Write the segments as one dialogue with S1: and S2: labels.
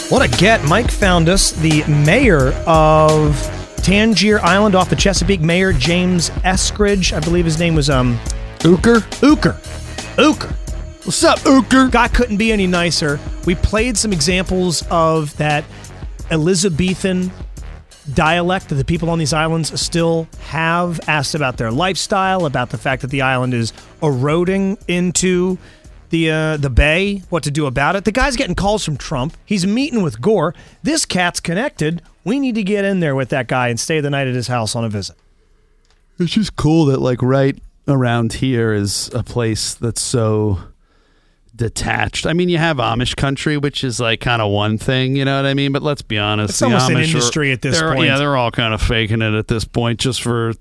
S1: What a get. Mike found us the mayor of Tangier Island off the Chesapeake, Mayor James Eskridge. I believe his name was
S2: Ooker. What's up, Ooker?
S1: Guy couldn't be any nicer. We played some examples of that Elizabethan dialect that the people on these islands still have, asked about their lifestyle, about the fact that the island is eroding into the bay, what to do about it. The guy's getting calls from Trump. He's meeting with Gore. This cat's connected. We need to get in there with that guy and stay the night at his house on a visit.
S2: It's just cool that, like, right around here is a place that's so detached. I mean, you have Amish country, which is like kind of one thing, you know what I mean? But let's be honest,
S1: it's almost an industry at this point.
S2: Yeah, they're all kind of faking it at this point, just to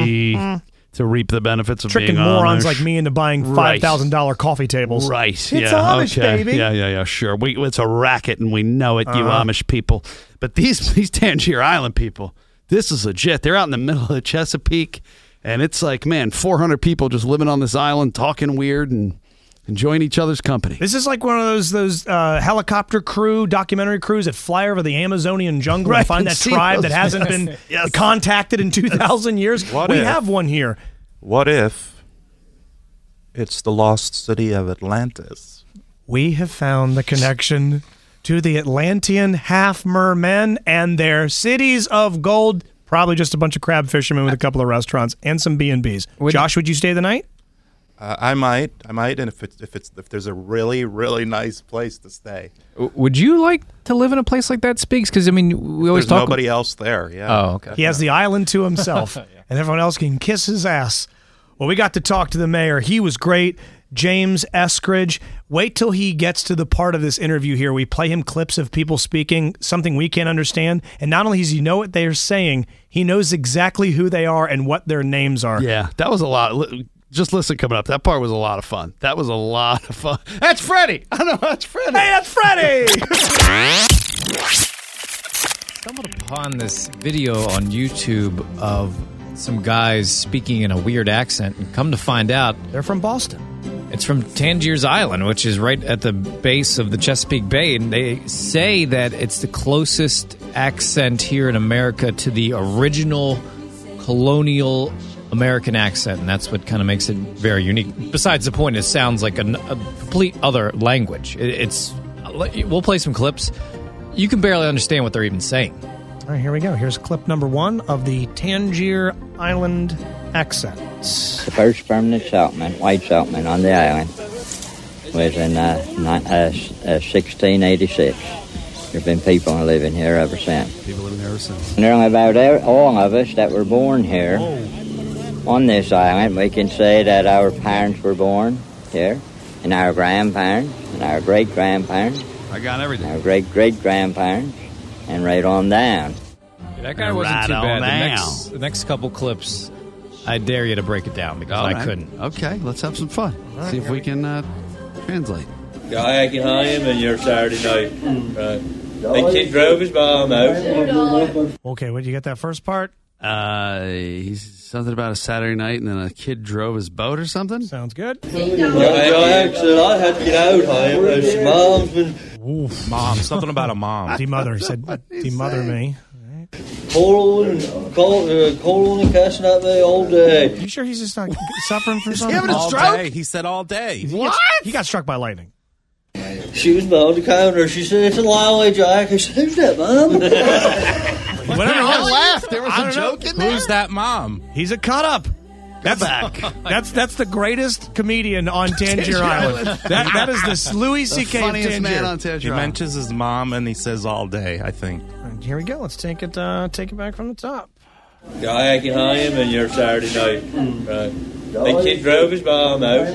S2: reap the benefits of
S1: tricking
S2: being
S1: morons
S2: Amish.
S1: like me into buying $5,000 coffee tables.
S2: Right?
S1: It's
S2: yeah,
S1: Amish,
S2: okay.
S1: baby.
S2: Yeah. Sure, it's a racket, and we know it, you Amish people. But these Tangier Island people, this is legit. They're out in the middle of the Chesapeake, and it's like, man, 400 people just living on this island, talking weird and enjoying each other's company.
S1: This is like one of those helicopter crew, documentary crews that fly over the Amazonian jungle and find that tribe that hasn't been contacted in 2,000 years. We have one here.
S3: What if it's the lost city of Atlantis?
S1: We have found the connection to the Atlantean half-mermen and their cities of gold. Probably just a bunch of crab fishermen with a couple of restaurants and some B&Bs. Josh, would you stay the night?
S3: I might, and if there's a really, really nice place to stay.
S4: Would you like to live in a place like that, Speaks? Because I mean, we always
S3: There's
S4: talk.
S3: nobody else there. Yeah.
S4: Oh, okay.
S1: He has the island to himself, and everyone else can kiss his ass. Well, we got to talk to the mayor. He was great. James Eskridge. Wait till he gets to the part of this interview here. We play him clips of people speaking something we can't understand. And not only does he know what they're saying, he knows exactly who they are and what their names are.
S2: Yeah, that was a lot. Just listen coming up. That part was a lot of fun. That was a lot of fun. That's Freddie. I know, that's Freddie.
S1: Hey, that's Freddie.
S4: Stumbled upon this video on YouTube of some guys speaking in a weird accent, and come to find out,
S1: They're from Boston.
S4: it's from Tangier's Island, which is right at the base of the Chesapeake Bay, and they say that it's the closest accent here in America to the original colonial American accent, and that's what kind of makes it very unique. Besides the point, it sounds like a complete other language. We'll play some clips. You can barely understand what they're even saying.
S1: All right, here we go. Here's clip number 1 of the Tangier Island accents.
S5: The first permanent settlement, white settlement on the island, was in 1686. There have been people living here ever since.
S2: People living here ever since.
S5: And there are about all of us that were born here on this island. We can say that our parents were born here, and our grandparents, and our great-grandparents.
S2: I got everything.
S5: Our great-great-grandparents, and right on down.
S4: That guy wasn't too bad. The next couple clips, I dare you to break it down because I couldn't.
S2: Okay, let's have some fun. See if we can translate.
S6: Guy can hire him on your Saturday night. Right. The kid drove his mom out.
S1: Okay, what, you get that first part?
S2: He's something about a Saturday night, and then a kid drove his boat or something.
S1: Sounds good.
S6: Guy said I had to get out home. His mom's been
S7: Mom, something about a mom.
S1: Demother. He said, demother me.
S6: calling and cussing at me all day.
S1: You sure he's just not suffering from something?
S2: having a
S7: All
S2: stroke?
S7: day. He said all day.
S1: He got struck by lightning.
S6: She was behind the counter. She said, "It's a lie, Jack." I said, "Who's that, Mom?"
S1: Whatever.
S2: I laughed. There was a joke in there.
S7: Who's that mom?
S1: He's a cut-up. That's the greatest comedian on Tangier Island. That is the Louis C.K. of
S2: funniest man on
S1: Tangier.
S7: He mentions his mom and he says all day, I think.
S1: Here we go. Let's take it back from the top.
S6: Guy can hire him on your Saturday night. Right. The kid drove his mom out. Guy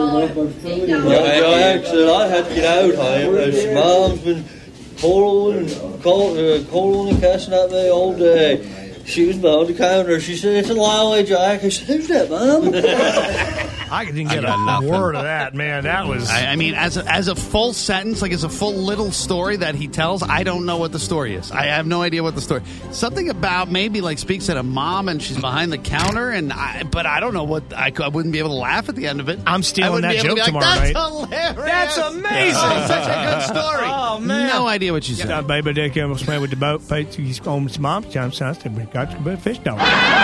S6: said I had to get out home. His mom's been calling and cussing at me all day. She was behind the counter. She said, "It's a lie, Jack." I said, "Who's that, Mom?"
S1: I didn't get a word of that, man. That was...
S2: I mean, as a full sentence, like as a full little story that he tells, I don't know what the story is. I have no idea what the story. Something about maybe like speaks at a mom and she's behind the counter, but I don't know what. I wouldn't be able to laugh at the end of it.
S1: I'm stealing that joke tomorrow
S2: That's
S1: night.
S2: hilarious.
S1: That's amazing.
S2: Oh, such a good story.
S1: Oh, man.
S2: No idea what you said.
S1: Baby, they came swim with the boat. He's home to mom's time. We got a fish dog.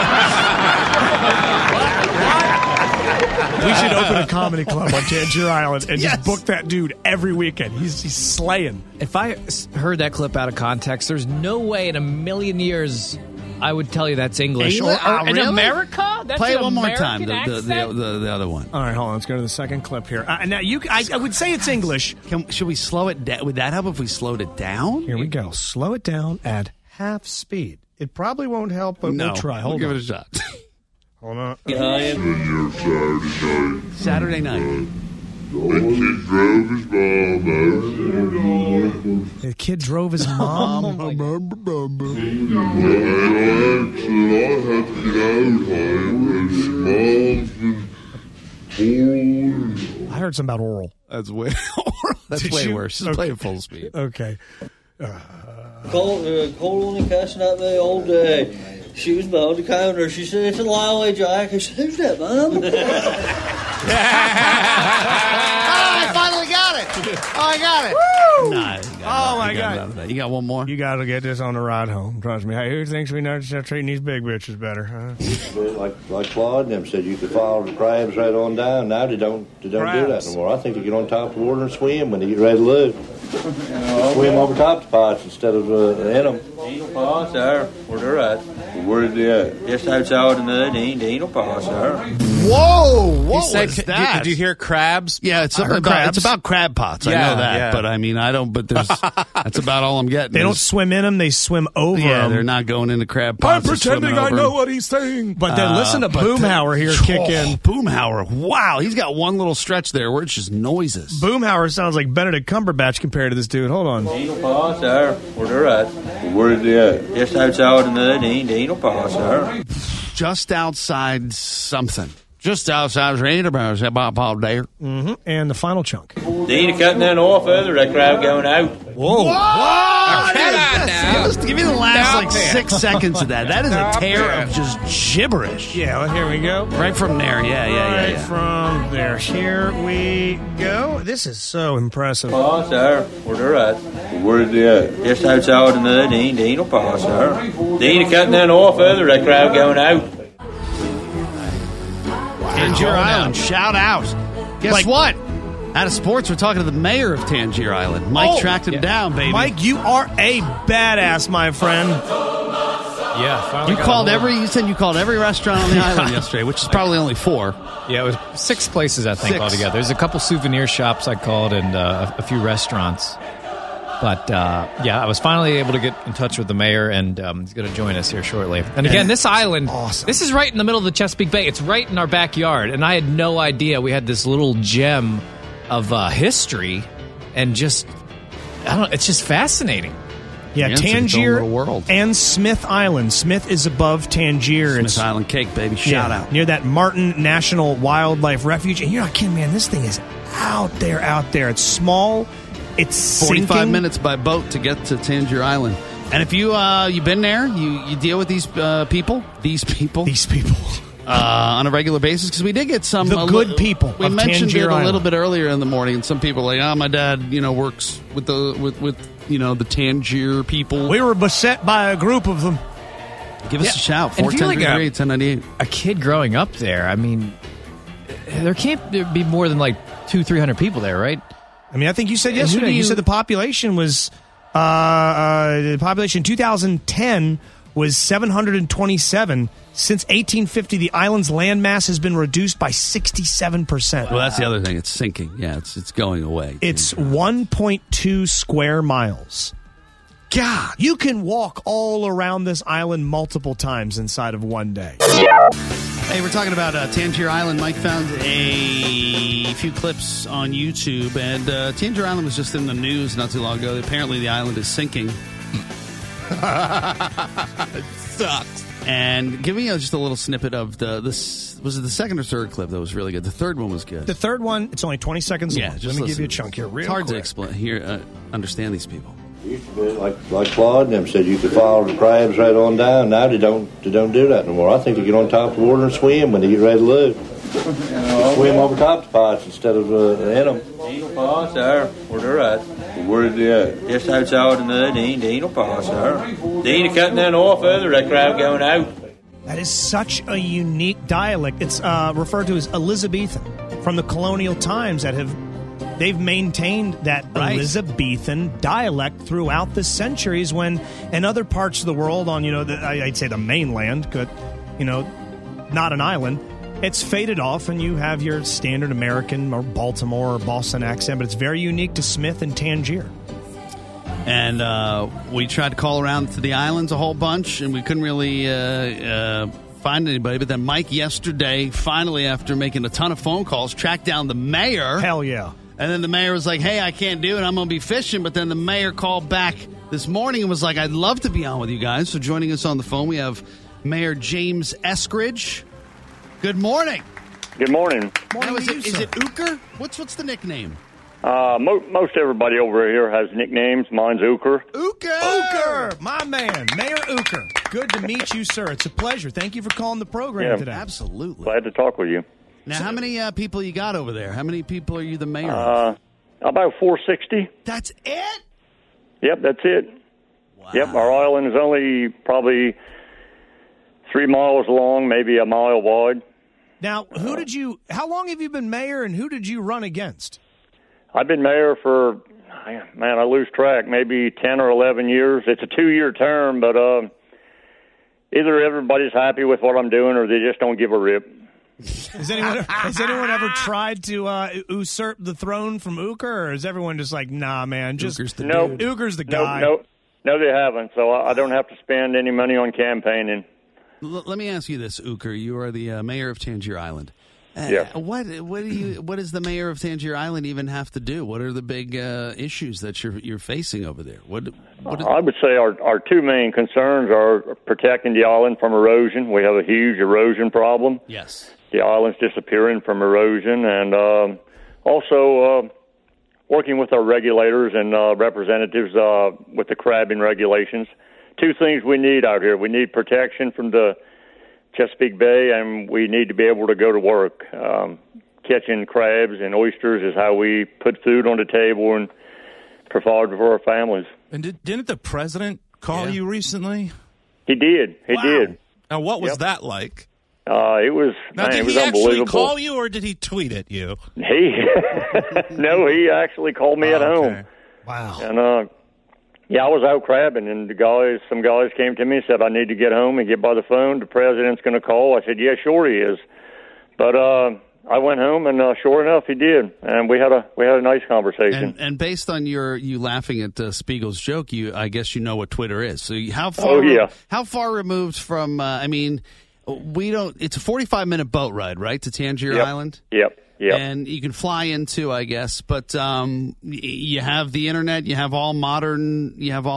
S1: We should open a comedy club on Tangier Island and just book that dude every weekend. He's slaying.
S4: If I heard that clip out of context, there's no way in a million years I would tell you that's English. Or in
S2: really?
S4: America? That's
S2: Play it
S4: an
S2: one more
S4: American
S2: time, the other one.
S1: All right, hold on. Let's go to the second clip here. Now, I would say it's English.
S2: Should we slow it down? Would that help if we slowed it down?
S1: Here we go. Slow it down at half speed. It probably won't help, but we'll try. Hold on.
S2: Give it a shot.
S1: Hold on.
S2: Saturday night.
S1: The kid drove his mom. I heard something about oral.
S2: That's way way worse. Just play it full speed.
S1: Okay.
S6: Calling and cussing at me all day. She was behind the counter. She said, "It's a Lowry Jack." I said, "Who's that, Mom?"
S2: I finally got it. I got it.
S1: Oh, my God.
S2: You got one more?
S1: You got to get this on the ride home. Trust me. Hey, who thinks we know to start treating these big bitches better? Huh?
S8: Like Claude and them said, you could follow the crabs right on down. Now they don't do that no more. I think they get on top of the water and swim when they get ready to load. Swim over top the pots instead of in them.
S6: Anal pots there, where they're at.
S8: Where are they at?
S6: Just outside in the anal pots there.
S2: Whoa! What was that?
S7: Did you hear crabs?
S2: Yeah, it's about crab pots. I know that, but I mean, I don't. But that's about all I'm getting.
S1: They don't swim in them; they swim over them.
S2: Yeah, they're not going into crab pots.
S7: I'm pretending I know what he's saying.
S1: But then listen to Boomhauer here kick in.
S2: Boomhauer, wow, he's got one little stretch there where it's just noises.
S1: Boomhauer sounds like Benedict Cumberbatch compared to this dude. Hold on.
S6: Anal pots there, where they're at.
S8: Where are they at?
S6: Just outside in the anal pots there.
S2: Just outside something. Just outside about Paul Dare.
S1: Mm-hmm. And the final chunk.
S6: They ain't cutting that off either. That crab going out.
S2: Whoa! Let's give me the last 6 seconds of that. That is a tear of just gibberish.
S1: Yeah, well, here we go.
S2: Right from there. Yeah.
S1: Right from there. Here we go. This is so impressive.
S6: Pots there, where they're at.
S8: Where are they at?
S6: Just outside in the anal pots there. They ain't cutting that off either. That crab going out.
S2: Tangier Island, shout out. Guess what? Out of sports, we're talking to the mayor of Tangier Island. Mike tracked him down, baby.
S1: Mike, you are a badass, my friend.
S4: Yeah,
S2: you said you called every restaurant on the island yesterday, which is probably only 4.
S4: Yeah, it was 6 places, I think, altogether. There's a couple souvenir shops I called and a few restaurants. But, I was finally able to get in touch with the mayor, and he's going to join us here shortly. And again, this island, this is right in the middle of the Chesapeake Bay. It's right in our backyard, and I had no idea we had this little gem of history, and just, it's just fascinating.
S1: Yeah, Tangier and Smith Island. Smith is above Tangier.
S2: Smith Island cake, baby. Shout out.
S1: Near that Martin National Wildlife Refuge. And you're not kidding, man. This thing is out there. It's small. It's
S2: 45
S1: sinking.
S2: minutes by boat to get to Tangier Island. And if you've been there, you deal with these people on a regular basis, because we did get some
S1: good people.
S2: We mentioned
S1: Tangier
S2: it a little
S1: Island.
S2: bit earlier in the morning, and some people are like, my dad, works with the Tangier people.
S1: We were beset by a group of them.
S2: Give us a shout. 410-338-1098.
S4: A kid growing up there, I mean, there can't be more than like 200-300 people there, right?
S1: I mean, I think you said yesterday. You said the population was the population in 2010 was 727. Since 1850, the island's landmass has been reduced by 67%.
S2: Well, that's the other thing. It's sinking. Yeah, it's going away.
S1: It's 1.2 square miles. God, you can walk all around this island multiple times inside of one day.
S2: Hey, we're talking about Tangier Island. Mike found a few clips on YouTube, and Tangier Island was just in the news not too long ago. Apparently, the island is sinking. It sucks. And give me just a little snippet of this. Was it the second or third clip that was really good? The third one was good.
S1: The third one, it's only 20 seconds long.
S2: Just
S1: Let me give you a chunk here.
S2: It's hard to explain here. Understand these people.
S8: Used to be like Claude and them said, you could follow the crabs right on down. Now they don't do that no more. I think they get on top of the water and swim when they get ready to load. Swim over top the pots instead of in them.
S6: Anal pots there, where they're at.
S8: Where is he at?
S6: Just outside the mud. Dean will pass there. Dean cutting that off further. That crowd going out.
S1: That is such a unique dialect. It's referred to as Elizabethan from the colonial times they've maintained that Elizabethan dialect throughout the centuries when in other parts of the world on, I'd say the mainland, not an island, it's faded off and you have your standard American or Baltimore or Boston accent, but it's very unique to Smith and Tangier.
S2: And we tried to call around to the islands a whole bunch, and we couldn't really find anybody. But then Mike yesterday, finally, after making a ton of phone calls, tracked down the mayor.
S1: Hell yeah.
S2: And then the mayor was like, hey, I can't do it. I'm going to be fishing. But then the mayor called back this morning and was like, I'd love to be on with you guys. So joining us on the phone, we have Mayor James Eskridge. Good morning.
S9: Good morning.
S2: Now, is it Ooker? What's the nickname?
S9: Most everybody over here has nicknames. Mine's Ooker.
S1: Ooker! My man, Mayor Ooker. Good to meet you, sir. It's a pleasure. Thank you for calling the program today.
S2: Absolutely.
S9: Glad to talk with you.
S2: Now, how many people you got over there? How many people are you the mayor of?
S9: About 460.
S2: That's it?
S9: Yep, that's it.
S2: Wow.
S9: Yep, our island is only probably 3 miles long, maybe a mile wide.
S1: Now, how long have you been mayor and who did you run against?
S9: I've been mayor for, I lose track, maybe 10 or 11 years. It's a 2-year term, but either everybody's happy with what I'm doing or they just don't give a rip.
S1: Has anyone ever tried to usurp the throne from Ooker, or is everyone just like, nah, man, just Ooker's the guy?
S9: No, they haven't, so I don't have to spend any money on campaigning.
S2: Let me ask you this, Ooker. You are the mayor of Tangier Island.
S9: Yeah.
S2: What does the mayor of Tangier Island even have to do? What are the big issues that you're facing over there?
S9: I would say our two main concerns are protecting the island from erosion. We have a huge erosion problem.
S2: Yes.
S9: The island's disappearing from erosion, and also working with our regulators and representatives with the crabbing regulations. Two things we need out here. We need protection from the Chesapeake Bay, and we need to be able to go to work. Catching crabs and oysters is how we put food on the table and provide for our families.
S7: And didn't the president call you recently?
S9: He did. He did.
S7: Now, what was that like?
S9: It was
S7: actually call you, or did he tweet at you?
S9: No, he actually called me at home.
S1: Wow.
S9: And I was out crabbing, and some guys came to me and said, I need to get home and get by the phone. The president's going to call. I said, yeah, sure he is. But I went home, and sure enough, he did. And we had a nice conversation.
S2: And based on you laughing at Spiegel's joke, I guess you know what Twitter is. So how far removed from? It's a 45-minute boat ride, right, to Tangier Island?
S9: Yep.
S2: And you can fly into, I guess, but you have the internet. You have all modern.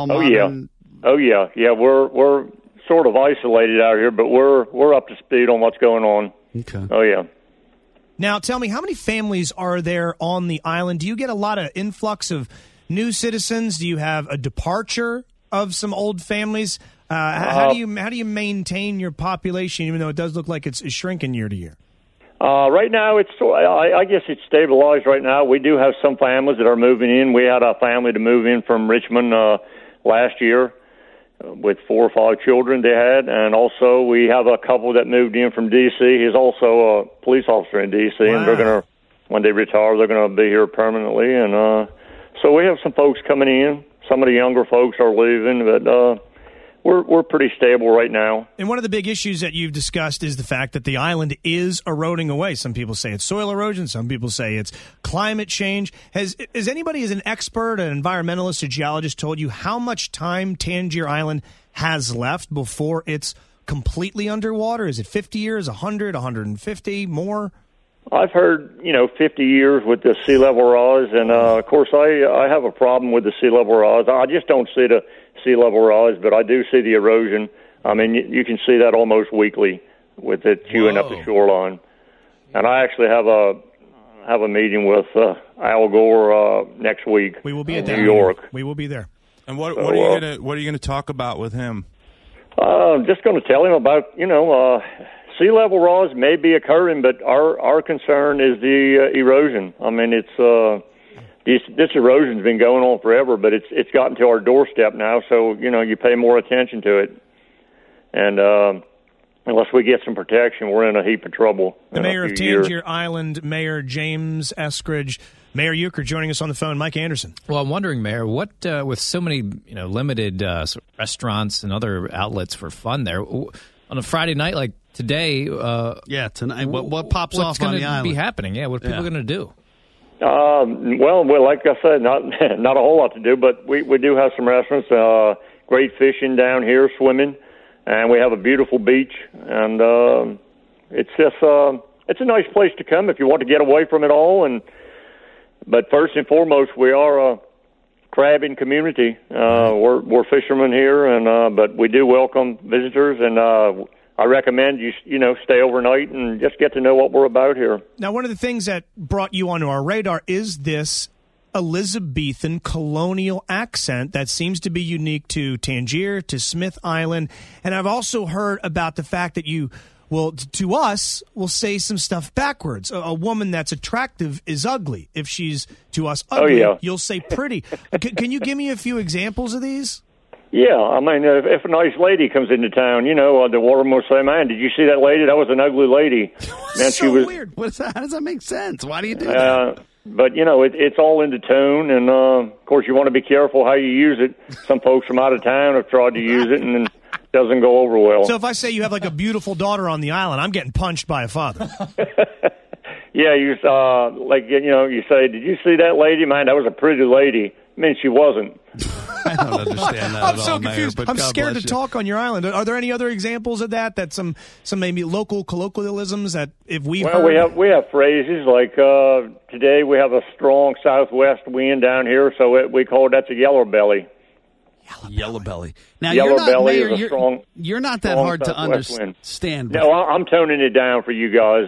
S9: Oh yeah. We're sort of isolated out here, but we're up to speed on what's going on.
S2: Okay.
S9: Oh yeah.
S1: Now, tell me, how many families are there on the island? Do you get a lot of influx of new citizens? Do you have a departure of some old families? How do you maintain your population, even though it does look like it's shrinking year to year?
S9: Right now, I guess it's stabilized right now. We do have some families that are moving in. We had a family to move in from Richmond last year with 4 or 5 children they had. And also we have a couple that moved in from D.C. He's also a police officer in D.C. Wow. And they're going to, when they retire, they're going to be here permanently. And so we have some folks coming in. Some of the younger folks are leaving, but we're pretty stable right now.
S1: And one of the big issues that you've discussed is the fact that the island is eroding away. Some people say it's soil erosion. Some people say it's climate change. Has anybody, as an expert, an environmentalist, a geologist, told you how much time Tangier Island has left before it's completely underwater? Is it 50 years, 100, 150, more?
S9: I've heard, 50 years with the sea level rise. And, of course, I have a problem with the sea level rise. I just don't see the sea level rise, but I do see the erosion. I mean, you can see that almost weekly with it chewing up the shoreline. And I actually have a meeting with Al Gore next week.
S1: We will be
S9: in New York.
S1: We will be there.
S7: And what are you gonna talk about with him?
S9: Just going to tell him about sea level rise may be occurring, but our concern is the erosion. I mean, it's this erosion's been going on forever, but it's gotten to our doorstep now. So you pay more attention to it, and unless we get some protection, we're in a heap of trouble.
S1: The mayor of Tangier Island, Mayor James Eskridge. Mayor Euchre joining us on the phone. Mike Anderson.
S4: Well, I'm wondering, Mayor, what with so many limited restaurants and other outlets for fun there on a Friday night like today?
S2: Tonight. What pops off on the island?
S4: What's going to be happening? Yeah, what are people going to do?
S9: Well, like I said, not a whole lot to do, but we do have some restaurants. Great fishing down here, swimming, and we have a beautiful beach, and it's just it's a nice place to come if you want to get away from it all. But first and foremost, we are a crabbing community. We're fishermen here, and but we do welcome visitors, and I recommend you stay overnight and just get to know what we're about here.
S1: Now, one of the things that brought you onto our radar is this Elizabethan colonial accent that seems to be unique to Tangier, to Smith Island, and I've also heard about the fact that you to us, will say some stuff backwards. A woman that's attractive is ugly. If she's, to us, ugly, you'll say pretty. Can you give me a few examples of these?
S9: Yeah, I mean, if a nice lady comes into town, the waterman will say, "Man, did you see that lady? That was an ugly lady."
S2: Man, so she was weird. What's that? How does that make sense? Why do you do that?
S9: But, it's all in the tone, and, of course, you want to be careful how you use it. Some folks from out of town have tried to use it, and doesn't go over well.
S1: So if I say you have like a beautiful daughter on the island, I'm getting punched by a father.
S9: Yeah, you say, "Did you see that lady? Man, that was a pretty lady." I mean, she wasn't.
S2: I don't understand that
S1: I'm so confused. I'm scared to talk on your island. Are there any other examples of that some maybe local colloquialisms that if we've heard?
S9: we have phrases like today we have a strong southwest wind down here, so we call that's a yellow belly.
S2: Yellow belly. Now you're not that hard to understand.
S9: No, I'm toning it down for you guys.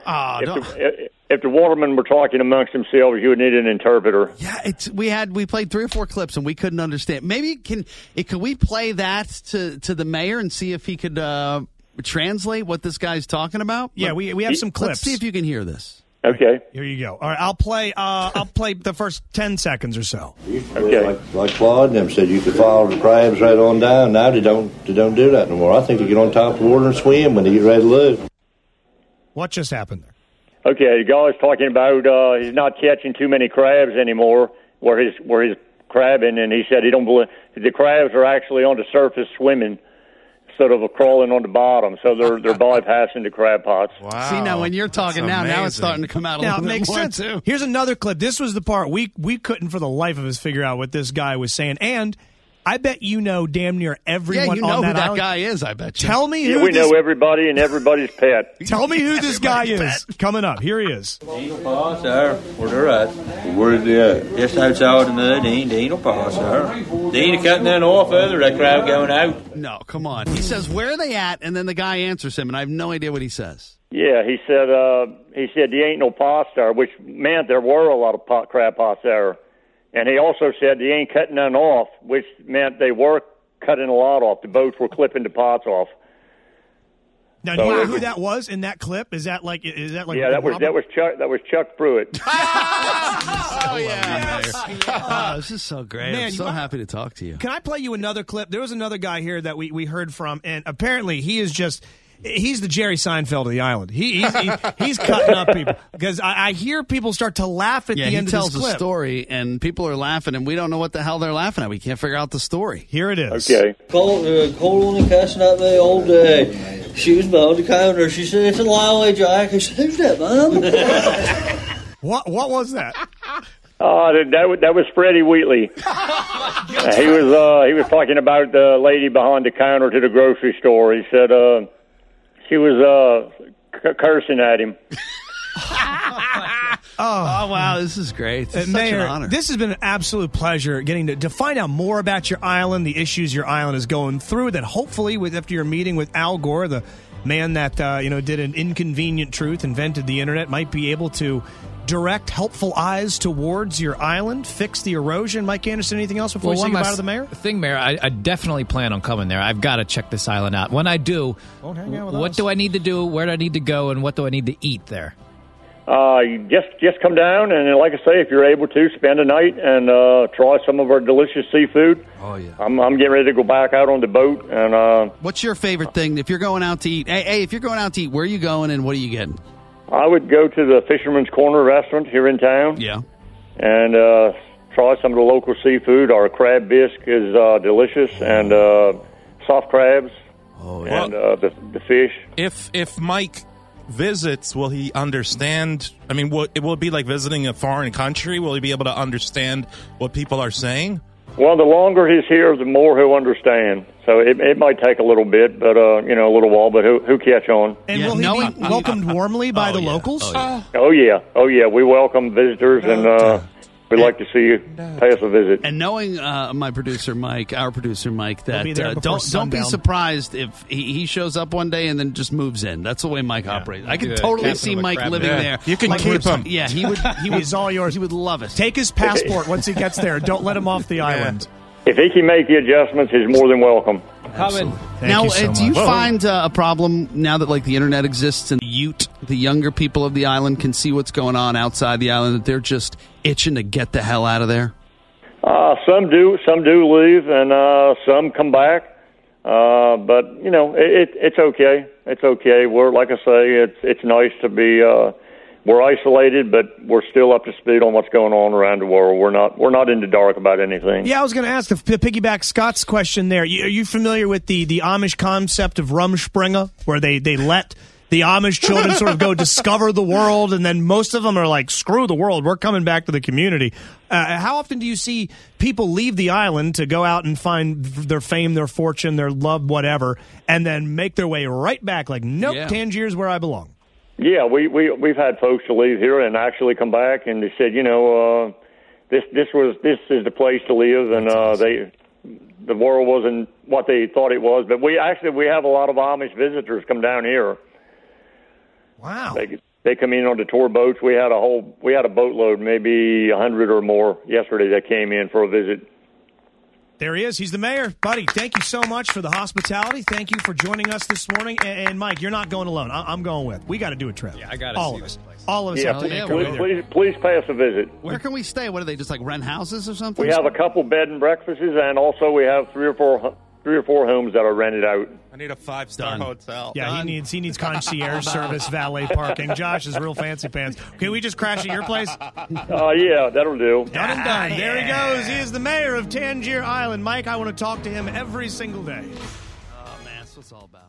S9: If the watermen were talking amongst themselves, you would need an interpreter.
S2: Yeah, we played 3 or 4 clips and we couldn't understand. Maybe can we play that to the mayor and see if he could translate what this guy's talking about?
S1: Yeah, we have some clips.
S2: Let's see if you can hear this.
S9: Okay.
S1: Here you go. All right, I'll play the first 10 seconds or so.
S8: Okay. Like Claude and them said, you could follow the crabs right on down. Now they don't do that no more. I think they get on top of the water and swim when they get ready to load.
S1: What just happened there?
S9: Okay, the guy's talking about he's not catching too many crabs anymore where he's crabbing, and he said he don't believe the crabs are actually on the surface swimming, sort of crawling on the bottom, so they're bypassing the crab pots.
S2: Wow. See, now when you're talking now it's starting to come out a little bit
S1: makes
S2: more
S1: sense.
S2: too.
S1: Here's another clip. This was the part we couldn't for the life of us figure out what this guy was saying, and I bet damn near everyone on that island.
S2: Yeah, you know who that guy is, I bet you.
S1: Tell me who
S9: we know everybody and everybody's pet.
S1: Tell me who this guy is. Coming up. Here he is.
S6: Dino Pass there, where they're at.
S8: Where are they at?
S6: Just outside the mud, Dino Pass there. Dino cutting that off further, that crowd going out.
S2: No, come on. He says, where are they at? And then the guy answers him, and I have no idea what he says.
S9: Yeah, he said there ain't no pots there, which meant there were a lot of crab pots there. And he also said they ain't cutting none off, which meant they were cutting a lot off. The boats were clipping the pots off.
S1: Now, do you know who that was in that clip? Is that like?
S9: Yeah, that was Chuck Pruitt.
S2: Oh yeah, yes. This is so great. Man, I'm so happy to talk to you.
S1: Can I play you another clip? There was another guy here that we heard from, and apparently he's the Jerry Seinfeld of the island. He's cutting up people because I hear people start to laugh at the end of this clip.
S2: He tells a story, and people are laughing, and we don't know what the hell they're laughing at. We can't figure out the story.
S1: Here it is.
S9: Okay.
S6: Cole only cussing at me all day. She was behind the counter. She said, "It's a lie, Jack." I said, "Who's that, Mom?"
S1: What was that?
S9: That was Freddie Wheatley. He was talking about the lady behind the counter to the grocery store. He said she was cursing at him.
S2: Oh, wow, this is great. It's such an honor.
S1: This has been an absolute pleasure getting to find out more about your island, the issues your island is going through, that hopefully after your meeting with Al Gore, the man that did an inconvenient truth, invented the internet, might be able to direct helpful eyes towards your island, fix the erosion. Mike Anderson, anything else before we say goodbye to the mayor?
S4: Mayor, I definitely plan on coming there. I've got to check this island out. When I do,
S1: hang out with
S4: what
S1: us.
S4: do I need to do? Where do I need to go? And what do I need to eat there?
S9: Just come down, and like I say, if you're able to, spend a night and try some of our delicious seafood.
S2: Oh, yeah.
S9: I'm getting ready to go back out on the boat. And
S2: what's your favorite thing if you're going out to eat? Hey, if you're going out to eat, where are you going and what are you getting?
S9: I would go to the Fisherman's Corner restaurant here in town.
S2: Yeah.
S9: And try some of the local seafood. Our crab bisque is delicious, and soft crabs, and the fish.
S7: If Mike visits, will he understand? I mean, will it be like visiting a foreign country? Will he be able to understand what people are saying?
S9: Well, the longer he's here, the more he'll understand. So it might take a little bit, but a little while. But he'll catch on.
S1: And will he be welcomed warmly by the locals?
S9: Oh yeah. We welcome visitors, and we'd like to see you pay us a visit.
S2: And knowing our producer Mike, that
S1: we'll
S2: don't be surprised if he shows up one day and then just moves in. That's the way Mike operates. I can totally see Mike living there.
S7: You can keep him.
S2: Yeah, he would.
S1: He's all yours.
S2: He would love it.
S1: Take his passport once he gets there. Don't let him off the island.
S9: If he can make the adjustments, he's more than welcome.
S2: Now, do you find a problem now that the internet exists and the younger people of the island can see what's going on outside the island, that they're just itching to get the hell out of there?
S9: Some do leave, and some come back. But it's okay. It's okay. We're, like I say, it's nice to be. We're isolated, but we're still up to speed on what's going on around the world. We're not in the dark about anything.
S1: Yeah, I was going to ask to piggyback Scott's question there. Are you familiar with the Amish concept of Rumspringa, where they let the Amish children sort of go discover the world, and then most of them are like, screw the world, we're coming back to the community. How often do you see people leave the island to go out and find their fame, their fortune, their love, whatever, and then make their way right back like, nope, Tangier's where I belong?
S9: Yeah, we've had folks to leave here and actually come back, and they said, this is the place to live, and the world wasn't what they thought it was. But we have a lot of Amish visitors come down here.
S1: Wow.
S9: They come in on the tour boats. We had a boatload, maybe 100 or more yesterday that came in for a visit.
S1: There he is. He's the mayor. Buddy, thank you so much for the hospitality. Thank you for joining us this morning. And Mike, you're not going alone. I'm going with. We got to do a trip.
S4: Yeah, I got to
S1: all
S4: see
S1: of us.
S4: this place.
S1: All of us have to make our way there.
S9: Please pay us a visit.
S2: Where can we stay? What do they just rent houses or something?
S9: We have a couple bed and breakfasts, and also we have three or four homes that are rented out.
S7: I need a 5-star hotel.
S1: Yeah, he needs concierge service, valet parking. Josh is real fancy pants. Can we just crash at your place?
S9: Yeah, that'll do.
S1: Done and done. There he goes. He is the mayor of Tangier Island. Mike, I want to talk to him every single day.
S2: Oh, man, that's what it's all about.